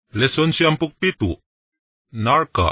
Lesson 67, Narka.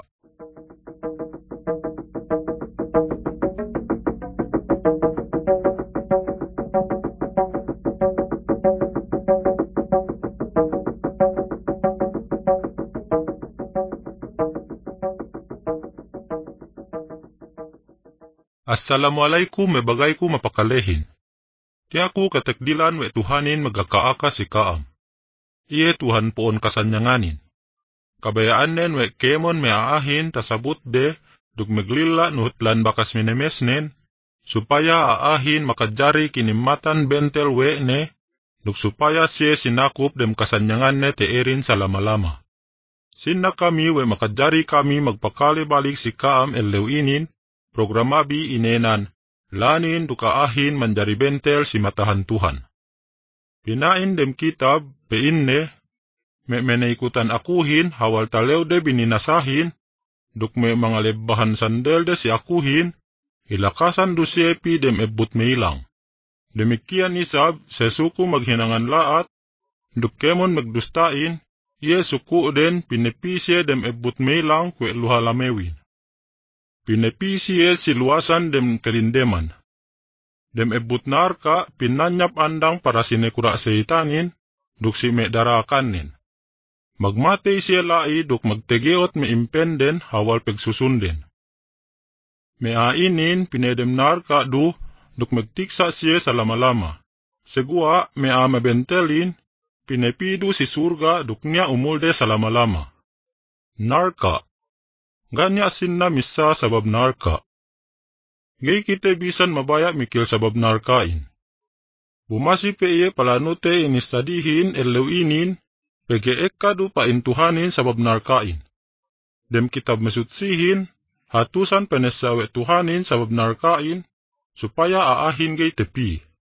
Assalamualaikum, may bagay ko mapakalehin. Tiya ko katakdilan we Tuhanin magkakaaka si Kaam. Iye Tuhan poon kasanyanganin. Kabayaan nen we kemon may aahin tasabut de dug meglila nuhutlan bakas minemesnen, supaya aahin makadjari kinimatan bentel we ne, dug supaya siye sinakup dem kasanyangan ne teerin sa lama-lama. Sinna kami we makadjari kami magpakali balik si Kaam elewinin, programabi inenan, lanin duka ahin manjari bentel si matahan Tuhan. Pinain dem kitab, peinne, me menaikutan akuhin, hawal talew de bininasahin, duk me mga lebahan sandel de si akuhin, ilakasan du siepi dem ebut meilang. Demikian isab, sesuku maghinangan laat, duk kemon magdustain, iye suku den pinepisye dem ebut meilang kwe luhalamewin. Pinepisiye siluasan dem kelindeman. Dem ebut narka pinanyap andang para sinekura seitanin, duk si me darakanin. Magmatay siya lai duk magtegeot me impenden hawal pegsusunden. Me ainin pinedem narka duk magtiksa siya sa lama-lama. Segua me mabentelin, pinepidu si surga duk niya umulde sa lama-lama. Narka. Ganya sinna misa sabab narka. Gay kite bisan mabaya mikil sabab narkain. Bumasi pe iye palanute inistadihin elewinin, pege ekadu paintuhanin sabab narkain. Dem kitab mesutsihin, hatusan penesawe tuhanin sabab narkain, supaya aahin gay tepi.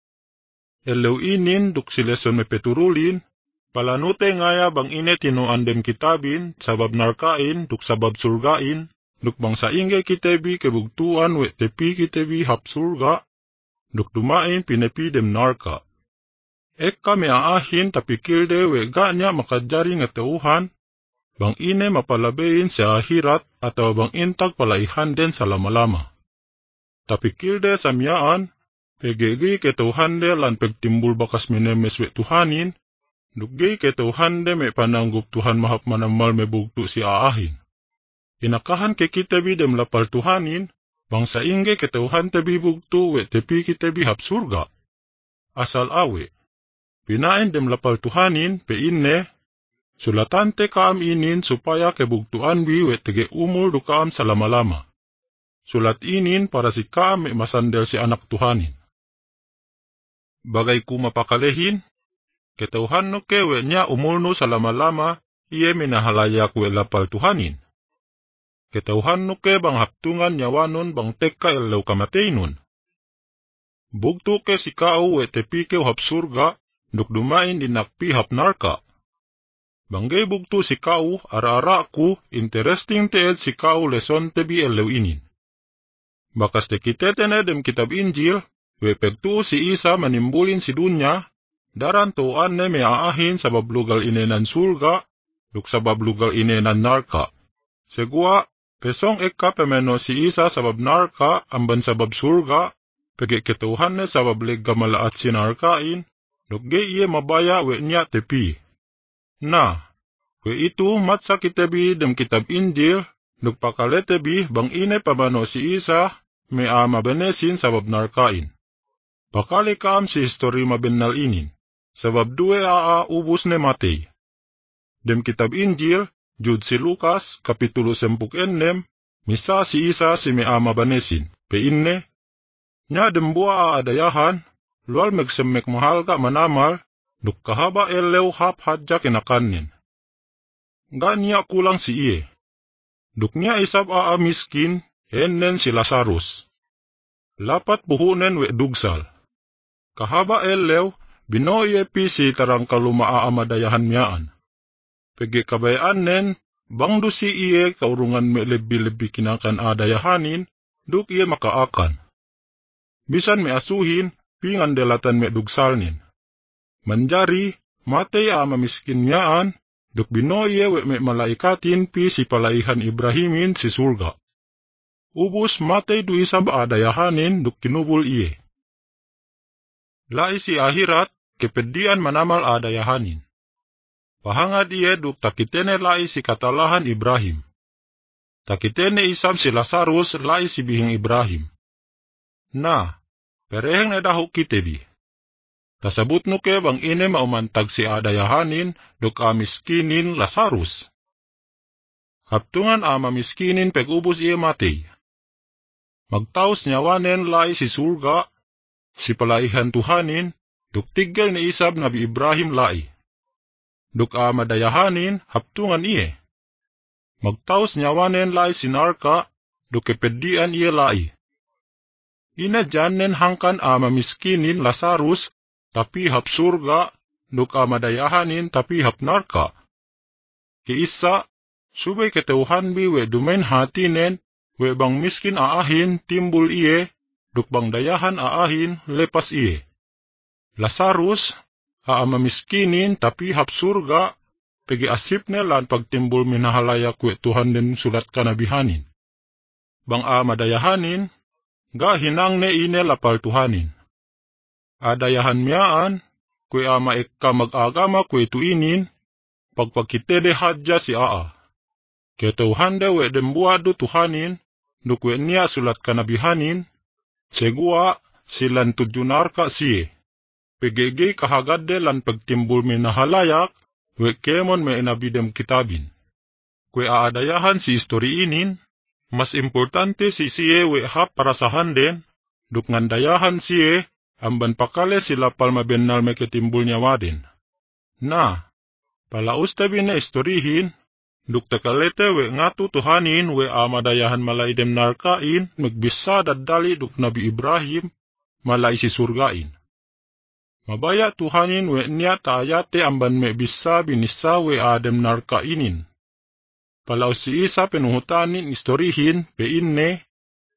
Elewinin duk sileson mepeturulin, palanute ngaya bang ine tinuan dem kitabin, sabab narkain, duk sabab surgain, duk bang saingge kitebi kebugtuan we tepi kitebi hap surga, duk dumain pinepi dem narka. Eka me aahin tapikilde we ganya makadjari nga teuhan, bang ine mapalabein sa ahirat atau bang intag palaihan den sa lama-lama. Tapikilde sa miyaan, pegegi ke Tuhan de lan pegtimbul bakas minemes we Tuhanin, duggay ke Tuhan de me pananggup Tuhan mahap manamal me bugtu si aahin. Inakahan ke kitabi dem lapal Tuhanin, bang saingge ke Tuhan tebi bugtu we tepi kitabi hap surga. Asal awe. Pinain dem lapal Tuhanin, peinne, sulatante kaam inin supaya kebugtuan bi we tege umul du kaam sa lama-lama. Sulat inin para si kaam me masandel si anak Tuhanin. Bagay ku mapakalehin, ketauhan no kewe niya umulno sa lama-lama, iye minahalayak we lapal Tuhanin. Ketauhan no ke bang haptungan nyawanon bang teka elaw kamateinon. Bugto ke si kao we tepike hap surga, duk dumain dinakpi hap narka. Banggay bugto si kao, ara-ara ku, interesting teed si kao leson tebi elaw inin. Bakas te kitetene dem kitab Injil, we pegtu si Isa manimbulin si dunya, daran tuan ne me aahin sabab lugal inenan surga, duk sabab lugal inenan narka. Segua, pesong eka pemeno si Isa sabab narka, amban sabab surga, pege ketuhan ne sabab lega malaat si narkain, duk ge iye mabaya we niya tepi. Na, we itu matsa kitebi dem kitab Injil, duk pakaletebi bang ine pamano si Isa, me mabenesin sabab narkain. Pakali kaam si histori mabennal inin, sabab due ubus ne matay. Dem kitab Injil, jud si Lukas, kapitulo 16, misa si Isa si me mabenesin, peinne, nya dem bua adayahan, lual megsemek mahal ka manamal, duk kahaba elew hap hadja kinakanin. Ganya kulang si iye. Duk niya isab miskin, hennen si Lazarus. Lapat buhunen we dugsal. Kahaba elew, binoye pi si tarang kalumaaamadayahan miyaan. Pegi kabayaan nen, bangdo si iye kaurungan me lebi-lebi kinakan adayahanin, duk iye makaakan. Bisan me asuhin, pingan delatan me dugsal nin. Manjari, matay miskin miyaan, duk bino iye we me malaikatin pi si palaihan Ibrahimin si surga. Ubus matay du isab adayahanin duk kinubul iye. Lai si ahirat kepedian manamal adayahanin. Pahangad iye duk takitene lai si katalahan Ibrahim. Takitene isab si Lazarus lai si bihing Ibrahim. Na, pereheng nedahuk kitebi. Kasabut no ke bang ine maumantag si adayahanin duk miskinin Lazarus. Haptungan miskinin pegubus iye matay. Magtaos nyawanen lai si surga, si palaihan Tuhanin, duk tigel ni isab Nabi Ibrahim lai. Duk madayahanin haptungan iye. Magtaos nyawanen lai si narka, duk kepedian iye lai. Ina janen hangkan miskinin Lazarus, tapi hap surga, duk madayahanin tapi hap narka. Kiisa, subay keteuhan bi we dumain hatinen, we bang miskin aahin timbul iye, duk bang dayahan aahin lepas iye. Lazarus, miskinin tapi hap surga, pegi asipne lan pagtimbul minahalaya kwe Tuhan den sulat kanabihanin. Bang madayahanin, ga hinang ne ine lapal Tuhanin. Adayahan miyaan, kwe maekka mag-agama kwe tuinin, pagpagkitede hadja si Ketauhande we dembuado Tuhanin, duk we niya sulat kanabihanin, segua silan tujunarka siye. Pegege kahagadde lan pagtimbul minahalayak, we kemon me inabidem kitabin. Kwe aadayahan si istori inin, mas importante si siye we hap parasahan den, duk ngandayahan siye, amban pakale sila palmabennal me ketimbul nyawadin. Na, palaus tabi na istorihin, duk takalete we ngatu Tuhanin we madayahan malaidem narkain, magbisa dadali duk Nabi Ibrahim, malay si surgain. Mabaya Tuhanin we niya taayate amban me bisa binisa we adem narkainin. Palaus si isa penuhutanin istorihin peinne.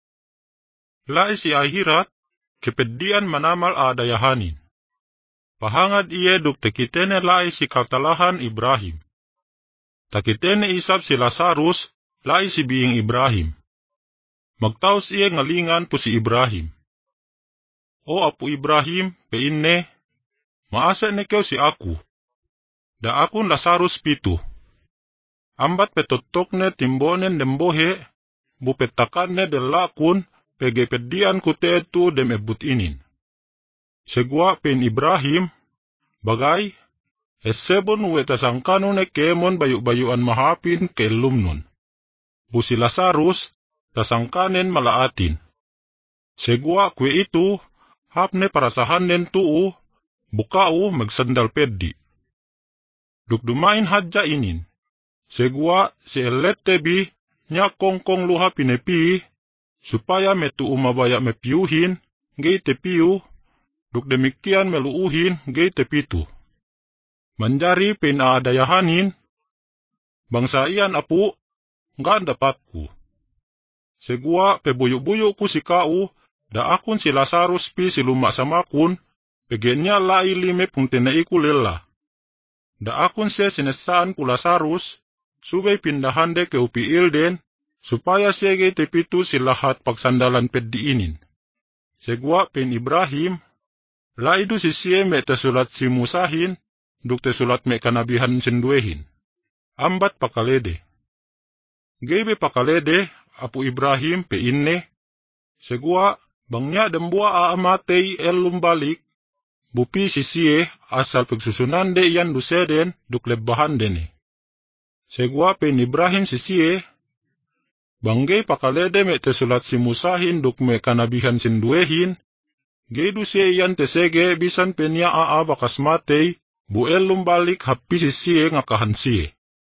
Lai si ahirat, kepedian manamal adayahanin. Pahangad iye duk takitene lai si katalahan Ibrahim. Takitene isab si Lazarus, lai si bihing Ibrahim. Magtaos iye ngalingan po si Ibrahim. O apu Ibrahim, peinne, maasa nekeo si aku. Da akun Lazarus pitu. Ambat petotok ne timbonen dembohe, bupetakan ne delakun, pegepedian kutetu dem ebut inin. Segwa pen Ibrahim, bagay, esebon wetasangkano ne kemon bayu-bayuan mahapin ke lumnon. Busi Lazarus, tasangkanen malaatin. Segwa kwe itu, hapne parasahanen tuu, bukau magsandal peddi. Dukdumain hadja inin. Segwa si Eletebi nya kongkong luha pinepi, supaya metu umabaya mepiuhin, gay tepiu, duk demikian meluuhin, gay tepitu. Manjari pinaadayahanin, bangsa iyan apu, nga dapatku. Segwa pebuyo-buyo ku si kau, da akun si Lazarus pi si luma samakun, pegenya lai lime pung tenaiku lela. Da akun siya sinesaan ku Lazarus, subay pindahande ke upi ilden, supaya siya gay tepitu si lahat pagsandalan peddiinin. Segwa pen Ibrahim, laidu si siya me tesulat si Musahin, duk tesulat me kanabihan sinduehin. Ambat pakalede. Gaybe pakalede, apu Ibrahim peinne, segwa bangnya dembua aamatay lumbalik, bupi si siya asal pagsusunande yan duseden duk lebahan dene. Segwa pen Ibrahim si siya, banggay pakalede me tesulat si Musahin duk me kanabihan sinduehin, gaydu siya yan tesege bisan penya bakas matay, buel lumbalik hapi si siya nga kahansiye.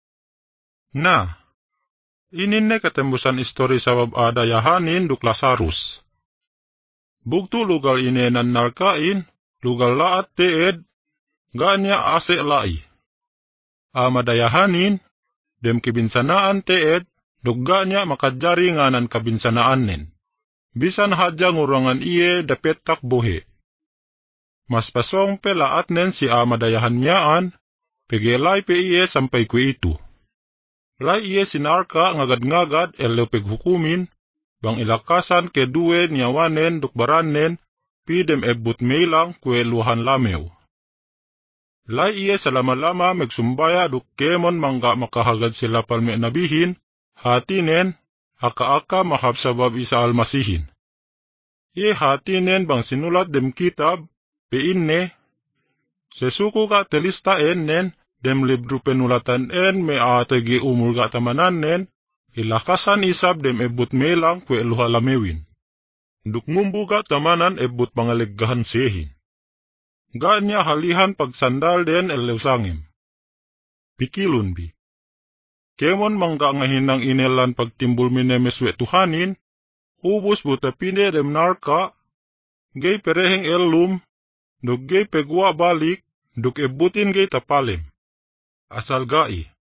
Na, ininne katembusan istori sabab adayahanin duk Lazarus. Bugtu lugal inenan narkain, lugal laat teed, ganya ase lai. Madayahanin, dem kibinsanaan teed, duk ganya makadjari nganan kabinsanaanen. Bisan hadja ngurangan iye dapetak buhe. Mas pasong pe laat nen si madayahan miyaan, Pegelay pe iye sampai kwe itu. Lay iye sinarka ngagad-ngagad elew peghukumin, bang ilakasan kedue niyawanen dukbaranen, pidem ebut meilang kwe luhan lamew. Lay iye salama-lama megsumbaya duk kemon mangga makahagad sila palme nabihin, hatinen, aka-aka mahapsabab isa almasihin. Iye hatinen bang sinulat dem kitab, peinne, sesuku ka telista enen, dem libro penulatan me ategi umulga tamanan ilakasan isab dem ebut melang kwe luha lamewin. Duk ngumbuga tamanan ebut pangaleggahan sehin. Ganya halihan pagsandal den elewsangim. Pikilun bi. Kemon mangga ngahinang inelan pagtimbul minemeswe Tuhanin, ubus buta pinde dem narka, gay pereheng elum, duk gay pegwa balik, duk ebutin gay tapalem. Asal gai,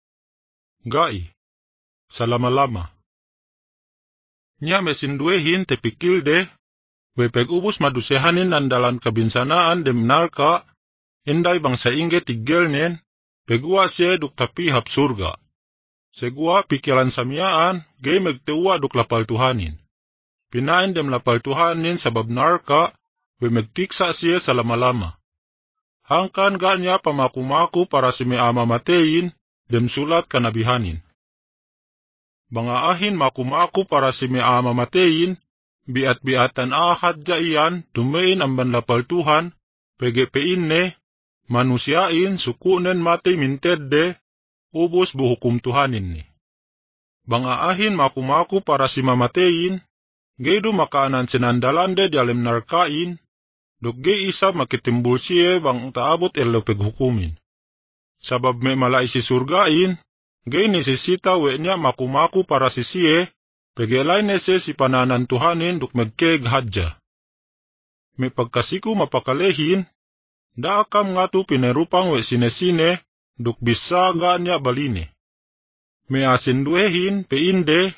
salama-lama. Nya mesinduehin tepikil de, we pegubus madusehanin andalan kabinsanaan dem narka, inday bangsa inge tigelnen, pegua siya duk tapi hap surga. Segua pikilan samiaan, gay megtewa duk lapal Tuhanin. Pinain dem lapal Tuhanin sabab narka, we megtiksa siya salama-lama. Hangkan ganya pamaku-maku para si ama matein, dem sulat kanabihanin. Bangaahin maku-maku para si ama matein, biat-biatan ahad jaian, tumain ang banlapal Tuhan, pegepein manusiain, sukunen mate mintedde, ubus buhukum Tuhanin ni. Bangaahin maku-maku para si mamatein, gaydo makaanan sinandalande dialem narkain, dugge isa makitimbul siye bang taabot elew peghukumin. Sabab may malay si surgain, gay nesesita we niya maku-maku para si siye, pegelay nese si pananan Tuhanin duk megkeg hadja. May pagkasiku mapakalehin, daakam nga tu pinerupang we sinesine, duk bisaga niya baline. May asinduehin peinde,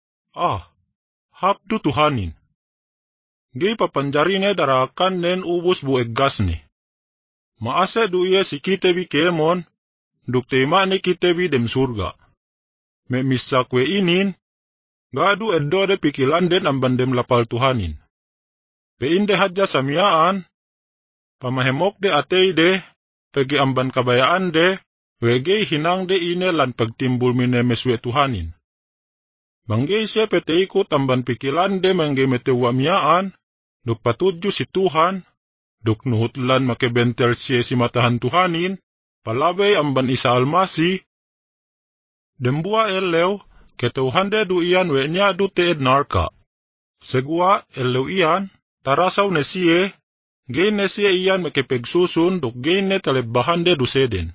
hapdu Tuhanin. Gay papanjarine darakan nen ubus bueg gas ni. Maase duye si kitebi kemon, duk tema ni kitebi dem surga. Me misakwe inin, gadu edode pikilan den amban dem lapal Tuhanin. Peinde hadja samiyaan, pamahemok de atei de, pegi amban kabayaan de, wege hinang de ine lan pagtimbul minemeswe Tuhanin. Banggay siya peteikot amban pikilan de mangge metewa miyaan, duk patudyo si Tuhan, duk nuhutlan makebentel siya si matahan Tuhanin, palabay amban isa almasi. Dembua elew, ketauhande du iyan we niya du teed narka. Segua elew iyan, tarasaw ne siye, gay ne siya iyan makepegsusun, duk gay ne talebahande du seden.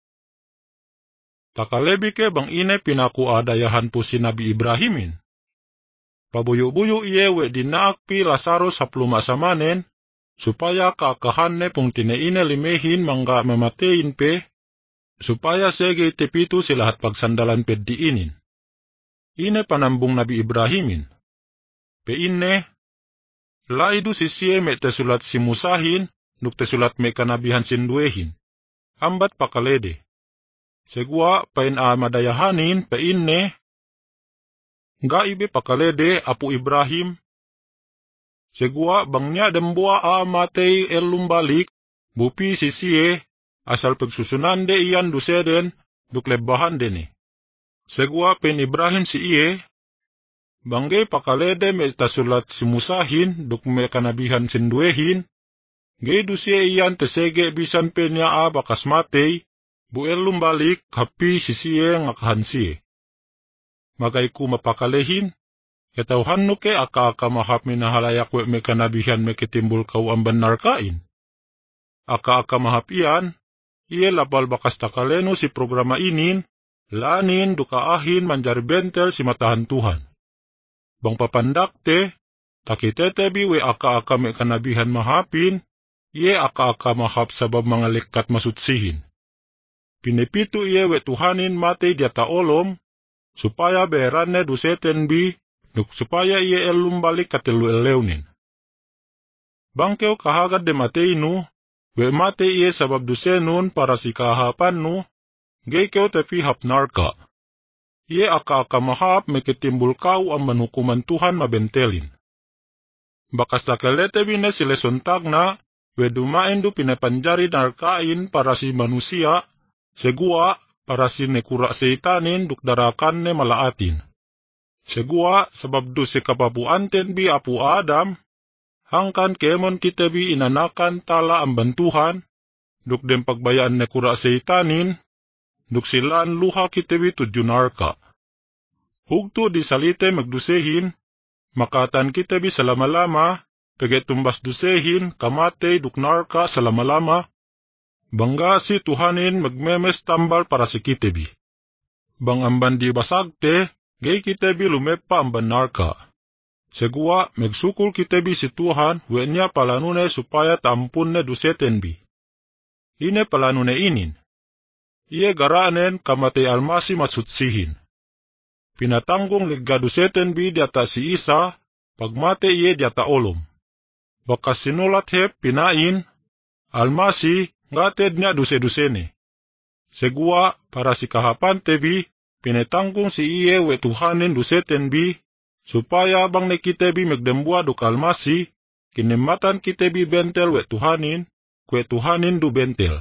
Takalebike bang ine pinakuadayahan po si Nabi Ibrahimin. Pabuyo-buyo iye we dinaakpi Lazarus hapluma samanen, supaya kaakahanne pong tineine limehin mangga mamatein pe, supaya sege tepitu silahat pagsandalan peddiinin. Ine panambung Nabi Ibrahimin. Pe ine, laidu sisiye me tesulat simusahin, nuk tesulat me kanabihan sinduehin. Ambat pakalede. Segua pain amadayahanin pe ine, gaibe pakalede apu Ibrahim. Segua bangnya dembua amatei elumbalik, bupi sisiye, asal pagsusunande iyan duseden, duklebahan dene. Segua pen Ibrahim si iye, bangge pakalede me tasulat simusahin, duk me kanabihan sinduehin, gay dusiye iyan tesege bisan penya bakas matei, bu elumbalik hapi sisiye ngakahansiye. Magay ku mapakalehin, ketauhan nuke aka-aka mahap minahalayak we me kanabihan me kitimbul kau amban narkain. Aka-aka mahap iyan, iye lapal bakas takaleno si programa inin, lanin dukaahin manjarbentel si matahan Tuhan. Bang papandakte, takitetebi we aka-aka me kanabihan mahapin, iye aka-aka mahap sabab mga lekat masutsihin. Pinipito iye we Tuhanin matay diata olom, supaya beranne duseten bi, nuk supaya iye elumbalik katelu eleunin. Bangkeo kahagad de mateinu, we mate iye sabab dusenun para si kahapan nu, gay keo tepi hapnarka. Iye aka mahap mekitimbul kau ang manhukuman Tuhan mabentelin. Bakas takelete bine sile sontag na, wedumain du pinapanjari narkain para si manusia, segua para si nekura seitanin duk darakan ne malaatin. Segua sabab du si kapapuanten bi apu Adam, hangkan kemon kita bi inanakan tala ang bantuhan, duk dem pagbayaan nekura seitanin, duk silaan luha kita bi tudjunarka. Hugto di salite magdusehin, makatan kita bi salama-lama, pegetumbas dusehin, kamate duknarka salama-lama, bangga si Tuhanin magmemes tambal para si kita bi. Bang amban di basagte, gay kita bi lumepa amban narka. Segua magsukul kita bi si Tuhan, wenya palanune supaya tampun ne duseten bi. Ine palanune inin. Iye garaanen kamate almasi matsutsihin. Pinatanggung liga duseten bi diata si Isa, pagmate iye diata olom. Bakas sinulat hep pinain, almasi ngated niya duse-dusene. Segua para si kahapan tebi, pinatanggung si iye we Tuhanin duseten bi, supaya bang nekite bi magdembua duk almasi, kinimatan kite bi bentel we Tuhanin, kwe Tuhanin du bentel.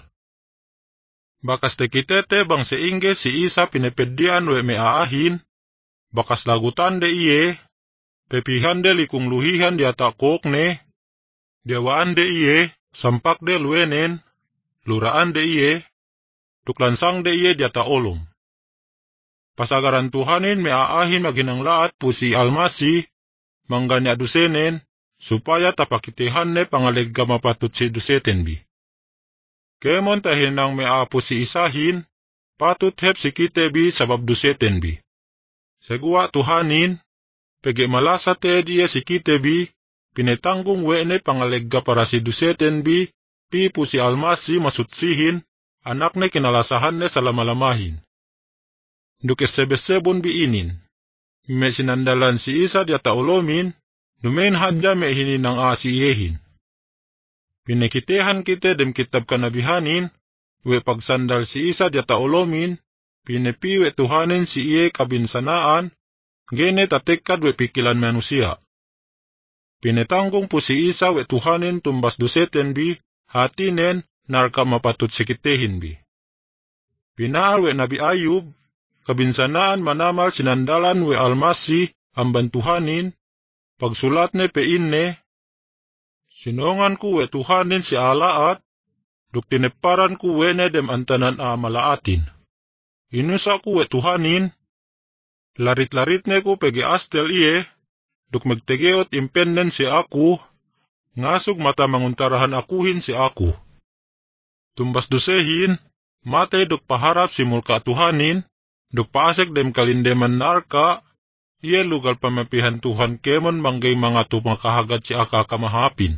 Bakas te kitete bang seingge si Isa pinepedian we meaahin, bakas lagutan de iye, pepihan de likung luhihan diata kokne, diawaan de iye, sampak de luenen, luraan de iye, tuklansang de iye diata olom. Pasagaran Tuhanin meaahin maginang laat po si almasi, mangganya dusenen, supaya tapakitihan ne pangalegga mapatut si duseten bi. Kemon tahinang meapo si isahin, patut hep si kite bi sabab duseten bi. Segua Tuhanin, pege malasa te diya si kite bi, pinetanggung wene pangalegga para si duseten bi, pipu si almasi masutsihin, anak ne kinalasahan ne salamalamahin. Duke sebesebon bi inin, me sinandalan si Isa diata olomin, numen hadya me hininang asiyehin. Pinekitehan kite dem kitab kanabihanin, we pagsandal si Isa diata olomin, pinepiwe Tuhanin si iye kabinsanaan, gene tatekad we pikilan manusia. Pinetanggung po si Isa we Tuhanin tumbas duseten bi, hatinen narka mapatut sikitehin bi. Pinaar we Nabi Ayub, kabinsanaan manamal sinandalan we almasi, ang bantuhanin, pagsulat ne peinne, sinongan ku we Tuhanin si alaat, duk tineparan ku wene dem antanan a malaatin. Inusa ku we Tuhanin, larit-larit ne ku pegi astel iye, duk magtegeot impenden si aku, ngasug mata manguntarahan akuhin si aku. Tumbas dusehin, matay duk paharap si mulka Tuhanin, duk paasek dem kalindeman narka, iye lugal pamapihan Tuhan kemon manggay mga tumakahagat si aka kamahapin.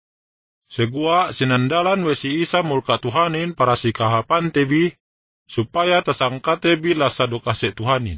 Segua sinandalan we si Isa mulka Tuhanin para si kahapan tebi, supaya tasangkate bila sa dukase Tuhanin.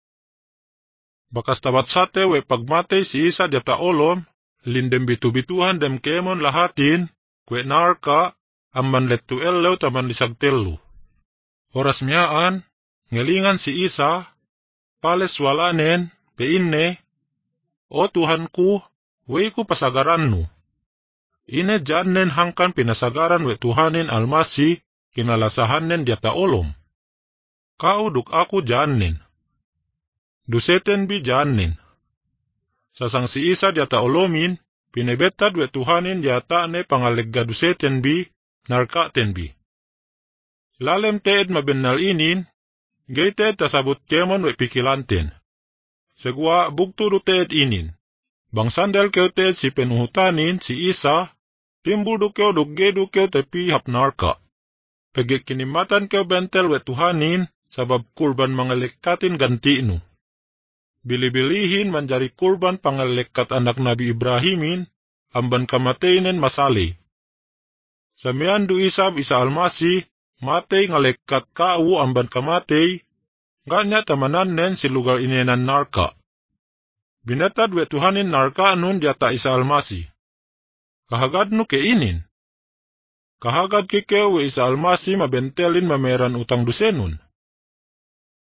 Bakas tabat sate we pagmatay si Isa diata olom, lindem bitu-bituhan dem kemon lahatin, kwe narka, amman letu ellew taman lisagtellu. Oras miyaan, ngelingan si Isa, pales walanen, peinne, o Tuhanku, wey ku pasagarannu. Ine jannen hangkan pinasagaran we Tuhanin almasi, kinalasahannen diata olom. Kau duk aku jannen. Duseten bi jannen. Sasang si Isa diata olomin, pinebetad we Tuhanin diata ne pangalegga duseten bi, narkaten bi. Lalem teed mabennal inin, gay teed tasabut kemon we pikilanten. Segua bugto du teed inin. Bang sandal keo teed si penuhutanin si Isa, timbul du keo dugge du keo tepi hapnarka. Pagik kinimatan keo bentel we Tuhanin, sabab kurban mangalekatin gantiinu. Bili-bilihin manjari kurban pangalekat anak Nabi Ibrahimin, amban kamateinen masali. Samian du isab Isa almasi, matay ngalekat kau amban kamatay, ganya tamanannen si lugar inenan narka. Binatad we Tuhanin narka nun diata Isa almasi. Kahagad no keinin. Kahagad kikeo we Isa almasi mabentelin mameran utang dusenon.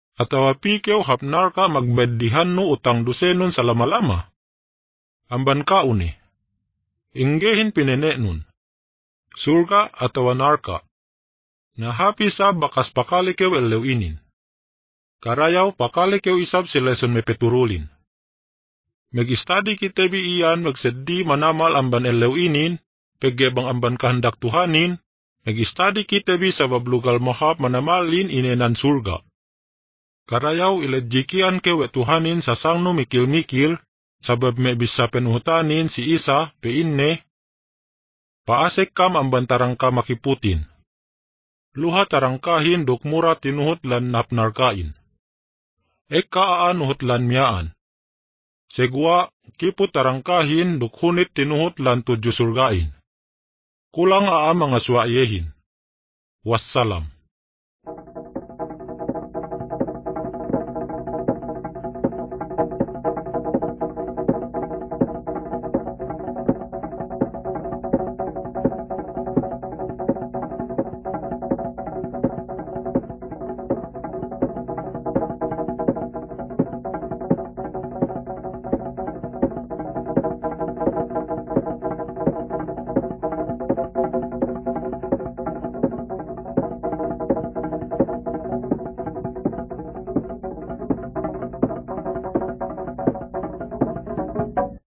Atawa pikew hapnar ka magbedihan no utang dusenon sa lama-lama. Amban ka uni. Inggehin pinene nun. Surga atawa narka. Nahapi sa bakas pakalikew elewinin. Karayaw pakalikew isab sileson may peturulin. Mag-study kitebi iyan magseddi manamal amban elewinin, pegebang amban kahandak Tuhanin, mag-study kitebi sa bablugal mahap manamalin inenan surga. Karayaw iledjikian kewe Tuhanin sa sangno mikil-mikil, sabab may bisa penuhutanin si Isa, peinne, paasek kam amban tarang ka makiputin. Luha tarangkahin dukmura tinuhot lan napnarkain. Eka aanuhot lan miyaan. Segwa, kiput tarangkahin dukhunit tinuhot lan tudyo surgain. Kulang mga suwayehin. Wassalam.